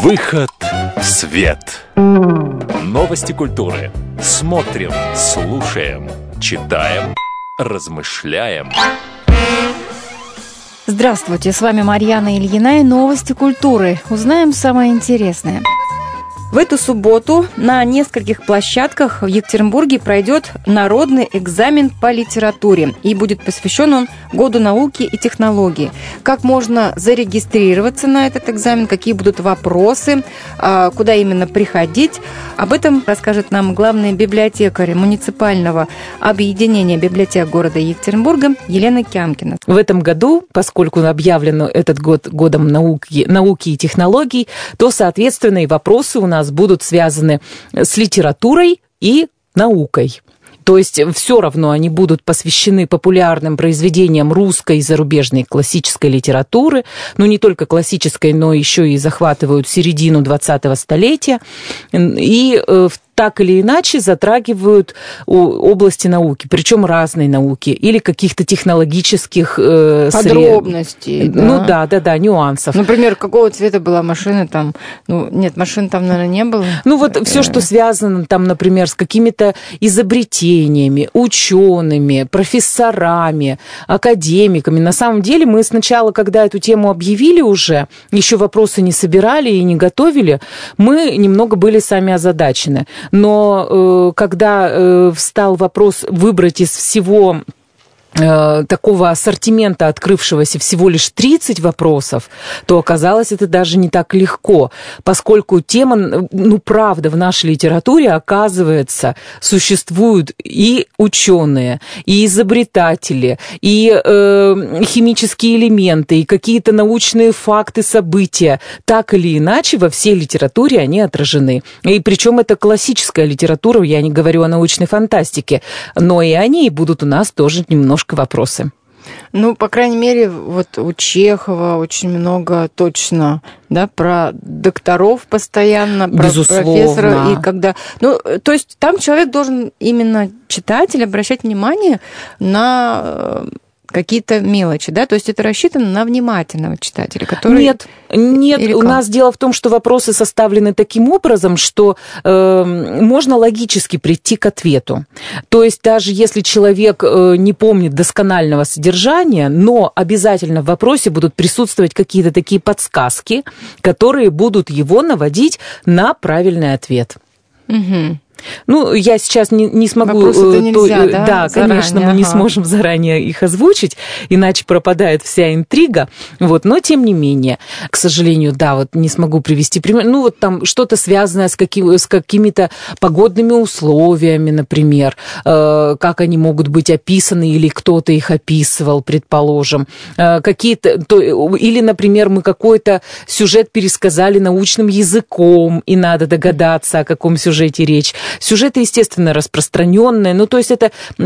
Выход в свет. Новости культуры. Смотрим, слушаем, читаем, размышляем. Здравствуйте, с вами Марьяна Ильина и новости культуры. Узнаем самое интересное. В эту субботу на нескольких площадках в Екатеринбурге пройдет народный экзамен по литературе. И будет посвящен он Году науки и технологий. Как можно зарегистрироваться на этот экзамен, какие будут вопросы, куда именно приходить. Об этом расскажет нам главный библиотекарь муниципального объединения библиотек города Екатеринбурга Елена Кямкина. В этом году, поскольку объявлен этот год годом науки и технологий, то, соответственно, и вопросы у нас будут связаны с литературой и наукой. То есть все равно они будут посвящены популярным произведениям русской и зарубежной классической литературы, но не только классической, но еще и захватывают середину 20-го столетия. И так или иначе затрагивают области науки, причем разной науки или каких-то технологических подробностей. Да, нюансов. Например, какого цвета была машина там? Нет, машин там, наверное, не было. Все, что связано там, например, с какими-то изобретениями, учеными, профессорами, академиками. На самом деле мы сначала, когда эту тему объявили уже, еще вопросы не собирали и не готовили, мы немного были сами озадачены. Но когда встал вопрос выбрать из всего такого ассортимента, открывшегося всего лишь 30 вопросов, то оказалось это даже не так легко, поскольку тема, правда, в нашей литературе, оказывается, существуют и ученые, и изобретатели, и химические элементы, и какие-то научные факты, события. Так или иначе, во всей литературе они отражены. И причем это классическая литература, я не говорю о научной фантастике, но и они будут у нас тоже немножко вопросы. По крайней мере, вот у Чехова очень много точно, да, про докторов постоянно, про профессора. И когда, то есть там человек должен именно, читатель, обращать внимание на какие-то мелочи, да? То есть это рассчитано на внимательного читателя, который... Нет, у нас дело в том, что вопросы составлены таким образом, что можно логически прийти к ответу. То есть даже если человек не помнит досконального содержания, но обязательно в вопросе будут присутствовать какие-то такие подсказки, которые будут его наводить на правильный ответ. Угу. Я сейчас не смогу... Вопросы-то нельзя, да? Да, конечно, мы не сможем заранее их озвучить, иначе пропадает вся интрига. Но тем не менее, к сожалению, не смогу привести пример. Там что-то связанное с какими-то погодными условиями, например, как они могут быть описаны, или кто-то их описывал, предположим. Или, например, мы какой-то сюжет пересказали научным языком, и надо догадаться, о каком сюжете речь. Сюжеты, естественно, распространенные. То есть это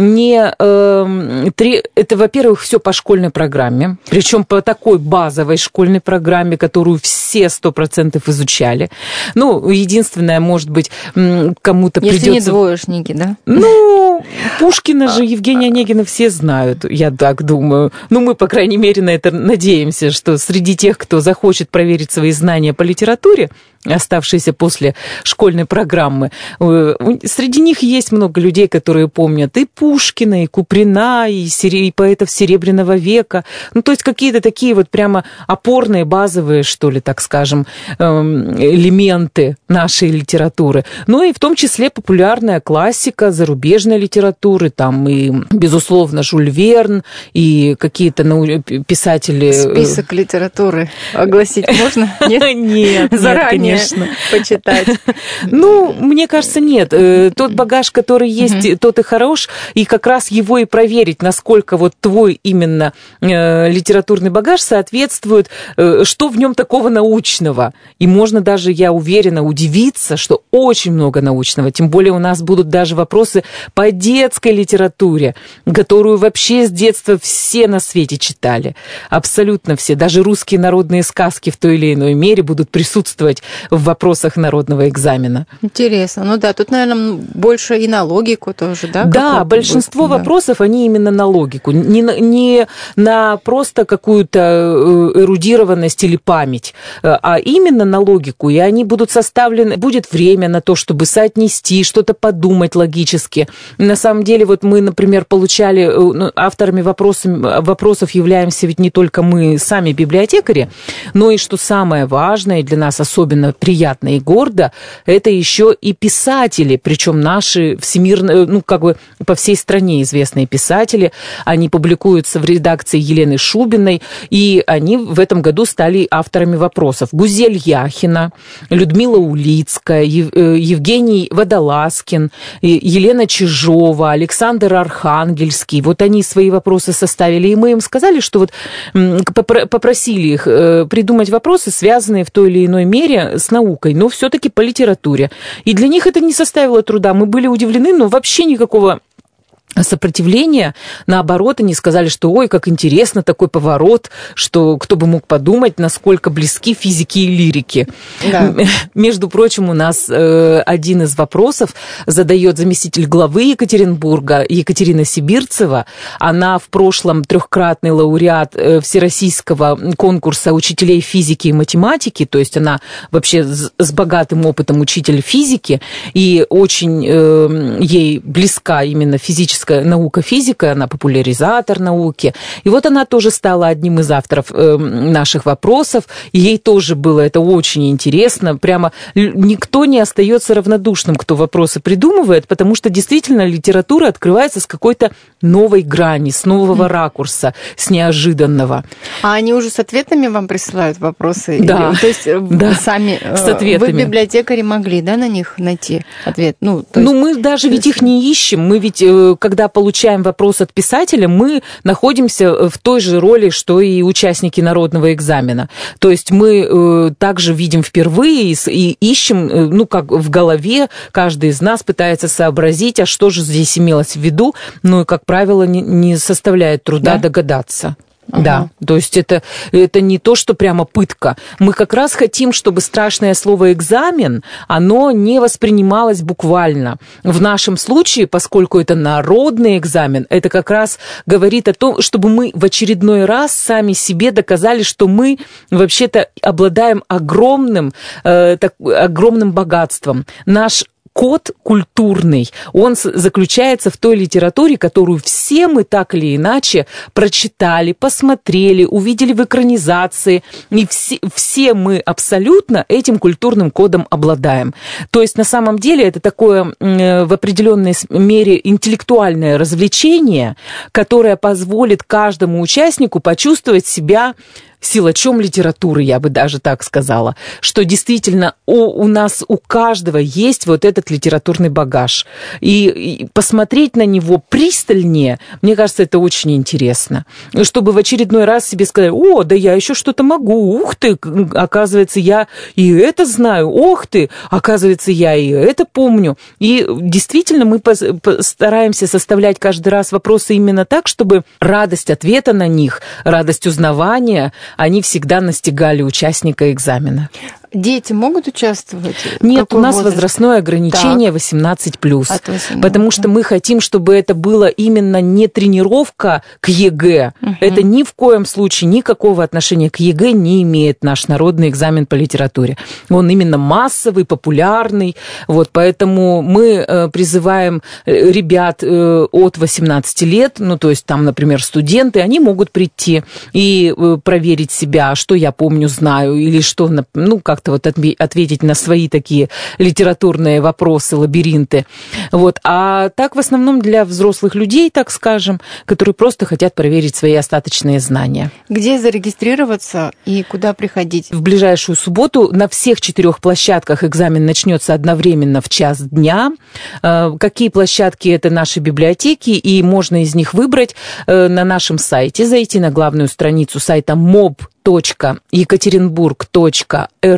это, во-первых, все по школьной программе, причем по такой базовой школьной программе, которую все 100% изучали. Единственное, может быть, кому-то придется... Если не двоечники, да? Пушкина же, Евгения Онегина все знают, я так думаю. Мы, по крайней мере, на это надеемся, что среди тех, кто захочет проверить свои знания по литературе, оставшиеся после школьной программы, среди них есть много людей, которые помнят и Пушкина, и Куприна, и поэтов Серебряного века. То есть какие-то такие прямо опорные, базовые, что ли, так скажем, элементы нашей литературы. И в том числе популярная классика зарубежной литературы, там и, безусловно, Жюль Верн, и какие-то писатели... Список литературы огласить можно? Нет, заранее. Конечно. Почитать. Мне кажется, нет. Тот багаж, который есть, тот и хорош, и как раз его и проверить, насколько твой именно литературный багаж соответствует, что в нем такого научного. И можно даже, я уверена, удивиться, что очень много научного. Тем более у нас будут даже вопросы по детской литературе, которую вообще с детства все на свете читали. Абсолютно все. Даже русские народные сказки в той или иной мере будут присутствовать в вопросах народного экзамена. Интересно. Тут, наверное, больше и на логику тоже, да? Да, большинство вопросов, они именно на логику. Не на просто какую-то эрудированность или память. а именно на логику, и они будут составлены, будет время на то, чтобы соотнести, что-то подумать логически. На самом деле, вот мы, например, получали, авторами вопросов являемся ведь не только мы сами, библиотекари, но и, что самое важное, для нас особенно приятно и гордо, это еще и писатели, причем наши всемирные, по всей стране известные писатели, они публикуются в редакции Елены Шубиной, и они в этом году стали авторами вопросов. Гузель Яхина, Людмила Улицкая, Евгений Водолазкин, Елена Чижова, Александр Архангельский. Вот они свои вопросы составили, и мы им сказали, что вот попросили их придумать вопросы, связанные в той или иной мере с наукой, но все-таки по литературе. И для них это не составило труда. Мы были удивлены, но вообще никакого сопротивления, наоборот, они сказали, что ой, как интересно такой поворот, что кто бы мог подумать, насколько близки физики и лирики. Да. Между прочим, у нас один из вопросов задает заместитель главы Екатеринбурга Екатерина Сибирцева. Она в прошлом 3-кратный лауреат всероссийского конкурса учителей физики и математики, то есть она вообще с богатым опытом учитель физики, и очень ей близка именно физическая наука, физика, она популяризатор науки. И вот она тоже стала одним из авторов наших вопросов, и ей тоже было это очень интересно. Прямо никто не остается равнодушным, кто вопросы придумывает, потому что действительно литература открывается с какой-то новой грани, с нового ракурса, с неожиданного. А они уже с ответами вам присылают вопросы? Да. То есть да. Сами с ответами. Вы, библиотекари, могли, да, на них найти ответ? Мы даже ведь их не ищем. Мы ведь, когда получаем вопрос от писателя, мы находимся в той же роли, что и участники народного экзамена. То есть мы также видим впервые и ищем, как в голове, каждый из нас пытается сообразить, а что же здесь имелось в виду, и, как правило, не составляет труда догадаться. Ага. Да, то есть это не то, что прямо пытка. Мы как раз хотим, чтобы страшное слово «экзамен», оно не воспринималось буквально. В нашем случае, поскольку это народный экзамен, это как раз говорит о том, чтобы мы в очередной раз сами себе доказали, что мы вообще-то обладаем огромным богатством. Наш код культурный, он заключается в той литературе, которую все мы так или иначе прочитали, посмотрели, увидели в экранизации, и все мы абсолютно этим культурным кодом обладаем. То есть на самом деле это такое в определенной мере интеллектуальное развлечение, которое позволит каждому участнику почувствовать себя силачом литературы, я бы даже так сказала, что действительно у нас, у каждого есть вот этот литературный багаж. И посмотреть на него пристальнее, мне кажется, это очень интересно. Чтобы в очередной раз себе сказать: о, да я еще что-то могу, ух ты, оказывается, я и это знаю, ох ты, оказывается, я и это помню. И действительно мы стараемся составлять каждый раз вопросы именно так, чтобы радость ответа на них, радость узнавания, они всегда настигали участника экзамена. Дети могут участвовать? Нет, у нас возрастное ограничение 18+. Потому что мы хотим, чтобы это было именно не тренировка к ЕГЭ. Это ни в коем случае никакого отношения к ЕГЭ не имеет наш народный экзамен по литературе. Он именно массовый, популярный. Вот, поэтому мы призываем ребят от 18 лет, то есть там, например, студенты, они могут прийти и проверить себя, что я помню, знаю, или что, как-то вот ответить на свои такие литературные вопросы, лабиринты. Вот. А так в основном для взрослых людей, так скажем, которые просто хотят проверить свои остаточные знания. Где зарегистрироваться и куда приходить? В ближайшую субботу на всех 4 площадках экзамен начнется одновременно в 12:00 дня. Какие площадки? Это наши библиотеки, и можно из них выбрать на нашем сайте, зайти на главную страницу сайта mob.екатеринбург.рф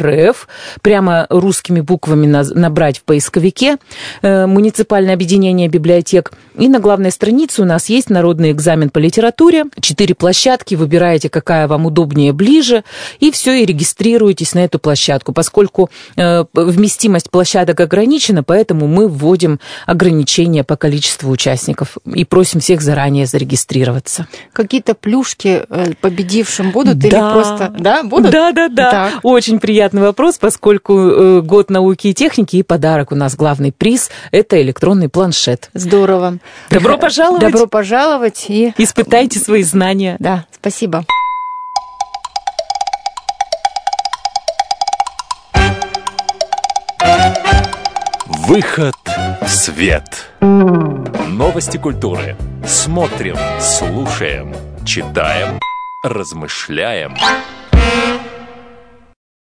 .рф, прямо русскими буквами набрать в поисковике «Муниципальное объединение библиотек». И на главной странице у нас есть народный экзамен по литературе. 4 площадки, выбираете, какая вам удобнее, ближе, и все, и регистрируетесь на эту площадку. Поскольку вместимость площадок ограничена, поэтому мы вводим ограничения по количеству участников и просим всех заранее зарегистрироваться. Какие-то плюшки победившим будут или просто... Да, будут? Да. Так. Очень приятный вопрос, поскольку год науки и техники, и подарок у нас главный приз – это электронный планшет. Здорово. Добро пожаловать. Добро пожаловать. И испытайте свои знания. Да, спасибо. Выход в свет. Новости культуры. Смотрим, слушаем, читаем, размышляем.